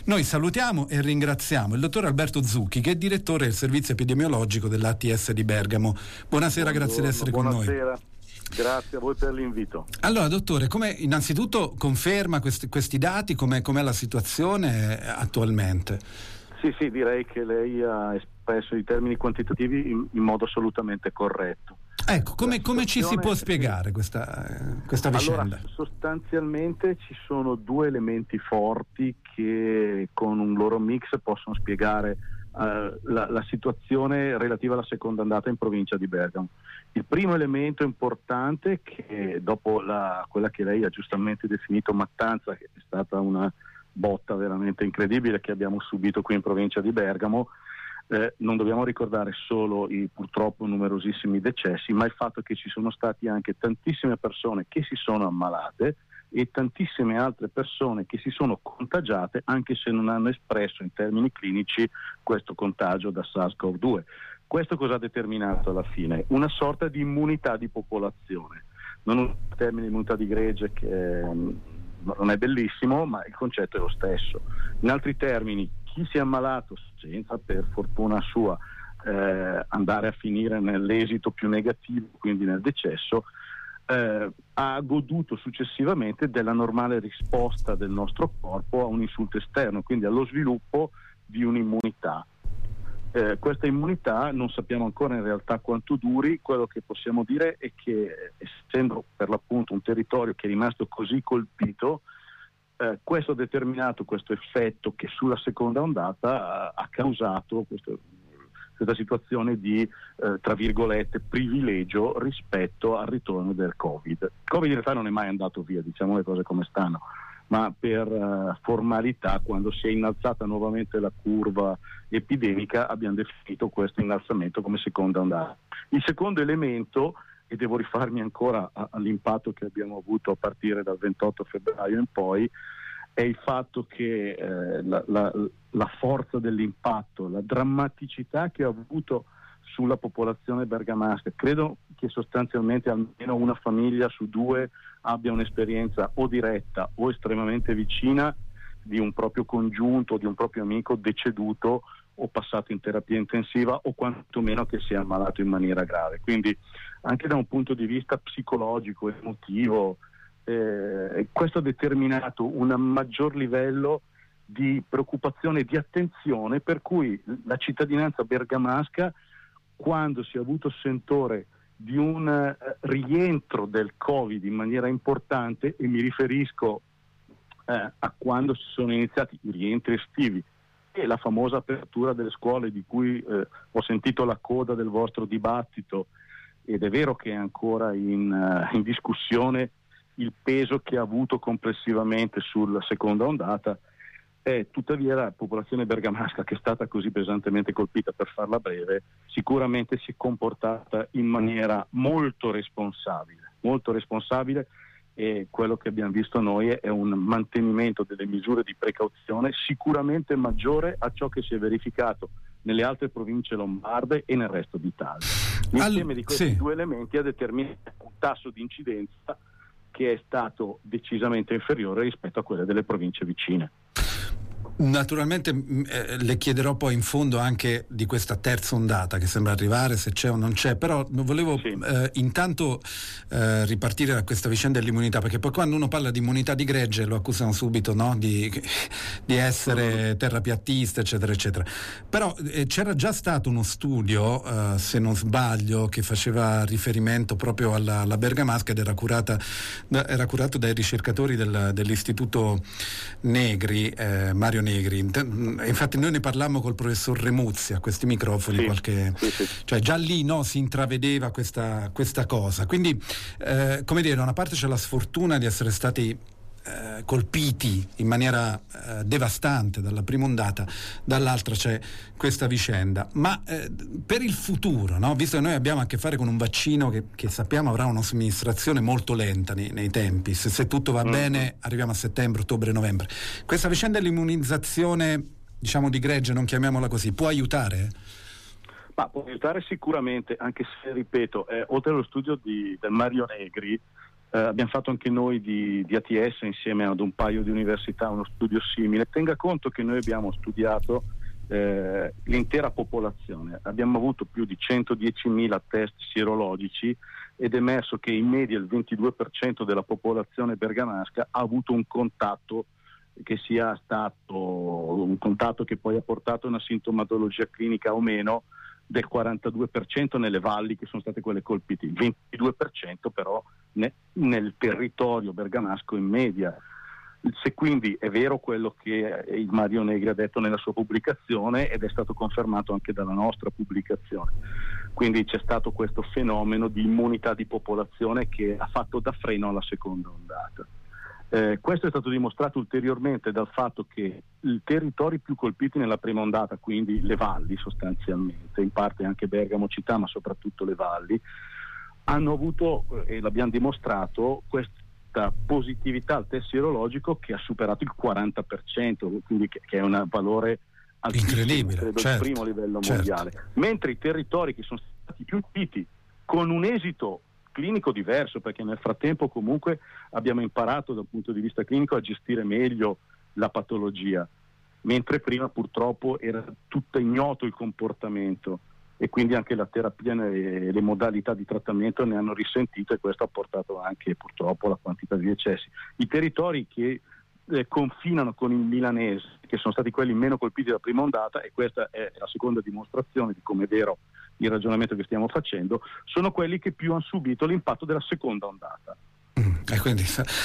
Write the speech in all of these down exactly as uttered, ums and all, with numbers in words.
Noi salutiamo e ringraziamo il dottor Alberto Zucchi, che è direttore del servizio epidemiologico dell'A T S di Bergamo. Buonasera, Buongiorno, grazie di essere buonasera. con noi. Buonasera. Grazie a voi per l'invito. Allora, dottore, come innanzitutto conferma questi, questi dati, com'è, com'è la situazione attualmente? Sì, sì, direi che lei ha espresso i termini quantitativi in, in modo assolutamente corretto. Ecco, come, come ci si può spiegare questa, questa vicenda? Allora, sostanzialmente ci sono due elementi forti che con un loro mix possono spiegare uh, la, la situazione relativa alla seconda andata in provincia di Bergamo. Il primo elemento importante è che dopo la, quella che lei ha giustamente definito mattanza, che è stata una botta veramente incredibile che abbiamo subito qui in provincia di Bergamo, eh, non dobbiamo ricordare solo i purtroppo numerosissimi decessi, ma il fatto che ci sono stati anche tantissime persone che si sono ammalate e tantissime altre persone che si sono contagiate anche se non hanno espresso in termini clinici questo contagio da SARS-CoV due. Questo cosa ha determinato alla fine? Una sorta di immunità di popolazione, non un termine immunità di gregge che um, non è bellissimo, ma il concetto è lo stesso. In altri termini, chi si è ammalato senza, per fortuna sua, eh, andare a finire nell'esito più negativo, quindi nel decesso, eh, ha goduto successivamente della normale risposta del nostro corpo a un insulto esterno, quindi allo sviluppo di un'immunità. Eh, questa immunità non sappiamo ancora in realtà quanto duri. Quello che possiamo dire è che, essendo per l'appunto un territorio che è rimasto così colpito, eh, questo ha determinato questo effetto che sulla seconda ondata ha, ha causato questo, questa situazione di eh, tra virgolette privilegio rispetto al ritorno del Covid. Il Covid in realtà non è mai andato via, diciamo le cose come stanno, ma per uh, formalità, quando si è innalzata nuovamente la curva epidemica, abbiamo definito questo innalzamento come seconda ondata. Il secondo elemento, e devo rifarmi ancora a, all'impatto che abbiamo avuto a partire dal ventotto febbraio in poi, è il fatto che eh, la, la, la forza dell'impatto, la drammaticità che ha avuto sulla popolazione bergamasca. Credo che sostanzialmente almeno una famiglia su due abbia un'esperienza o diretta o estremamente vicina di un proprio congiunto, di un proprio amico deceduto o passato in terapia intensiva o quantomeno che si è ammalato in maniera grave. Quindi anche da un punto di vista psicologico, emotivo, eh, questo ha determinato un maggior livello di preoccupazione e di attenzione, per cui la cittadinanza bergamasca, quando si è avuto sentore di un uh, rientro del Covid in maniera importante, e mi riferisco uh, a quando si sono iniziati i rientri estivi e la famosa apertura delle scuole di cui uh, ho sentito la coda del vostro dibattito, ed è vero che è ancora in, uh, in discussione il peso che ha avuto complessivamente sulla seconda ondata. Eh, tuttavia la popolazione bergamasca, che è stata così pesantemente colpita, per farla breve, sicuramente si è comportata in maniera molto responsabile, molto responsabile, e quello che abbiamo visto noi è un mantenimento delle misure di precauzione sicuramente maggiore a ciò che si è verificato nelle altre province lombarde e nel resto d'Italia. L'insieme di questi sì. due elementi ha determinato un tasso di incidenza che è stato decisamente inferiore rispetto a quelle delle province vicine. Naturalmente eh, le chiederò poi in fondo anche di questa terza ondata che sembra arrivare, se c'è o non c'è, però volevo sì. eh, intanto eh, ripartire da questa vicenda dell'immunità, perché poi quando uno parla di immunità di gregge lo accusano subito, no? di, di essere terrapiattista eccetera eccetera, però eh, c'era già stato uno studio eh, se non sbaglio che faceva riferimento proprio alla, alla bergamasca ed era, curata, da, era curato dai ricercatori del, dell'istituto Negri, eh, Mario Negri. Infatti noi ne parlammo col professor Remuzzi a questi microfoni, sì, qualche sì, sì. cioè già lì no, si intravedeva questa, questa cosa, quindi eh, come dire, da una parte c'è la sfortuna di essere stati eh, colpiti in maniera eh, devastante dalla prima ondata, dall'altra c'è questa vicenda, ma eh, per il futuro, no? Visto che noi abbiamo a che fare con un vaccino che, che sappiamo avrà una somministrazione molto lenta nei, nei tempi, se, se tutto va mm. bene arriviamo a settembre, ottobre, novembre, questa vicenda dell'immunizzazione, diciamo di gregge, non chiamiamola così, può aiutare? Ma può aiutare sicuramente, anche se, ripeto, eh, oltre allo studio di, del Mario Negri, Eh, abbiamo fatto anche noi di, di A T S insieme ad un paio di università uno studio simile. Tenga conto che noi abbiamo studiato eh, l'intera popolazione, abbiamo avuto più di centodiecimila test sierologici ed è emerso che in media il ventidue per cento della popolazione bergamasca ha avuto un contatto che sia stato un contatto che poi ha portato a una sintomatologia clinica o meno del quarantadue per cento nelle valli che sono state quelle colpite, il ventidue per cento però ne, nel territorio bergamasco in media. Se quindi è vero quello che il Mario Negri ha detto nella sua pubblicazione ed è stato confermato anche dalla nostra pubblicazione, quindi c'è stato questo fenomeno di immunità di popolazione che ha fatto da freno alla seconda ondata. Eh, questo è stato dimostrato ulteriormente dal fatto che i territori più colpiti nella prima ondata, quindi le valli sostanzialmente, in parte anche Bergamo città ma soprattutto le valli, hanno avuto, e l'abbiamo dimostrato, questa positività al test sierologico che ha superato il quaranta per cento, quindi che, che è un valore altissimo, incredibile, credo certo, il primo livello certo. mondiale, mentre i territori che sono stati più colpiti con un esito clinico diverso, perché nel frattempo comunque abbiamo imparato dal punto di vista clinico a gestire meglio la patologia, mentre prima purtroppo era tutto ignoto il comportamento e quindi anche la terapia e le modalità di trattamento ne hanno risentito e questo ha portato anche purtroppo alla quantità di decessi. I territori che eh, confinano con il milanese, che sono stati quelli meno colpiti dalla prima ondata, e questa è la seconda dimostrazione di come è vero il ragionamento che stiamo facendo, sono quelli che più hanno subito l'impatto della seconda ondata. Mm, e quindi,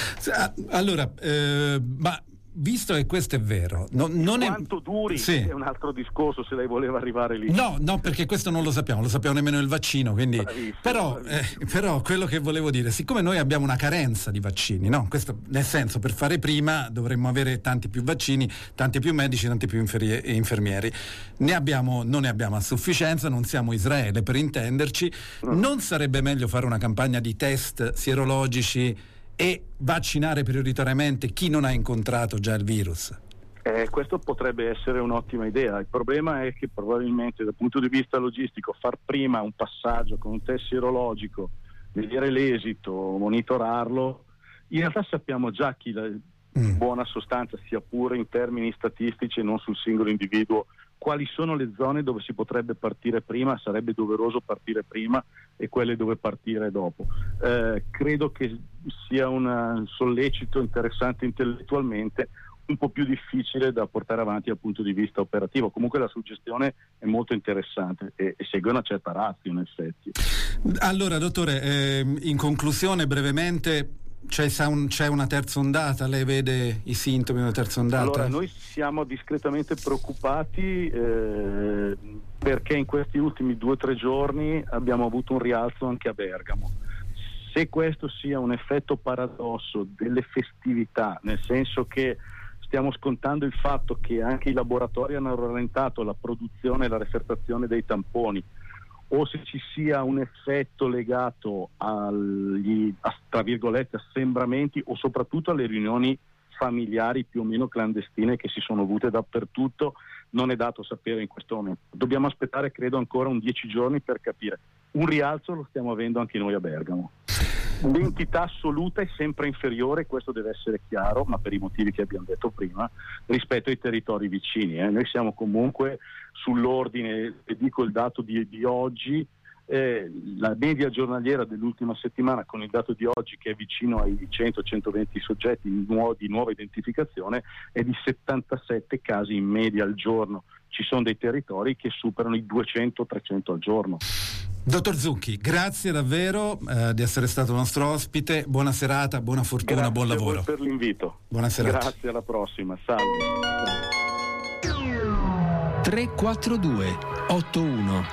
allora, eh, ma visto che questo è vero, no, non quanto è... duri sì. È un altro discorso se lei voleva arrivare lì. No, no, perché questo non lo sappiamo, lo sappiamo nemmeno il vaccino, quindi bravissimo, però, bravissimo. Eh, però quello che volevo dire, siccome noi abbiamo una carenza di vaccini, no? Questo nel senso, per fare prima dovremmo avere tanti più vaccini, tanti più medici, tanti più inferie- infermieri. Ne abbiamo, non ne abbiamo a sufficienza, non siamo Israele per intenderci. Mm. Non sarebbe meglio fare una campagna di test sierologici e vaccinare prioritariamente chi non ha incontrato già il virus? Eh, questo potrebbe essere un'ottima idea. Il problema è che probabilmente dal punto di vista logistico far prima un passaggio con un test sierologico, vedere l'esito, monitorarlo, in realtà sappiamo già chi la mm. buona sostanza, sia pure in termini statistici e non sul singolo individuo, quali sono le zone dove si potrebbe partire prima, sarebbe doveroso partire prima, e quelle dove partire dopo. Eh, credo che sia un sollecito interessante intellettualmente, un po' più difficile da portare avanti dal punto di vista operativo. Comunque la suggestione è molto interessante e, e segue una certa ratio in effetti. Allora dottore, eh, in conclusione brevemente, C'è, un, c'è una terza ondata? Lei vede i sintomi di una terza ondata? Allora, noi siamo discretamente preoccupati eh, perché in questi ultimi due o tre giorni abbiamo avuto un rialzo anche a Bergamo. Se questo sia un effetto paradosso delle festività, nel senso che stiamo scontando il fatto che anche i laboratori hanno rallentato la produzione e la refertazione dei tamponi, o se ci sia un effetto legato agli, a, tra virgolette, assembramenti o soprattutto alle riunioni familiari più o meno clandestine che si sono avute dappertutto, non è dato sapere in questo momento. Dobbiamo aspettare, credo, ancora un dieci giorni per capire. Un rialzo lo stiamo avendo anche noi a Bergamo. L'entità assoluta è sempre inferiore, questo deve essere chiaro, ma per i motivi che abbiamo detto prima, rispetto ai territori vicini. Eh. Noi siamo comunque sull'ordine, e dico il dato di, di oggi, eh, la media giornaliera dell'ultima settimana con il dato di oggi che è vicino ai cento centoventi soggetti nuovo, di nuova identificazione è di settantasette casi in media al giorno. Ci sono dei territori che superano i duecento trecento al giorno. Dottor Zucchi, grazie davvero eh, di essere stato nostro ospite, buona serata, buona fortuna, grazie buon lavoro. Grazie per l'invito. Buona serata. Grazie, alla prossima, salve. tre quattro due otto uno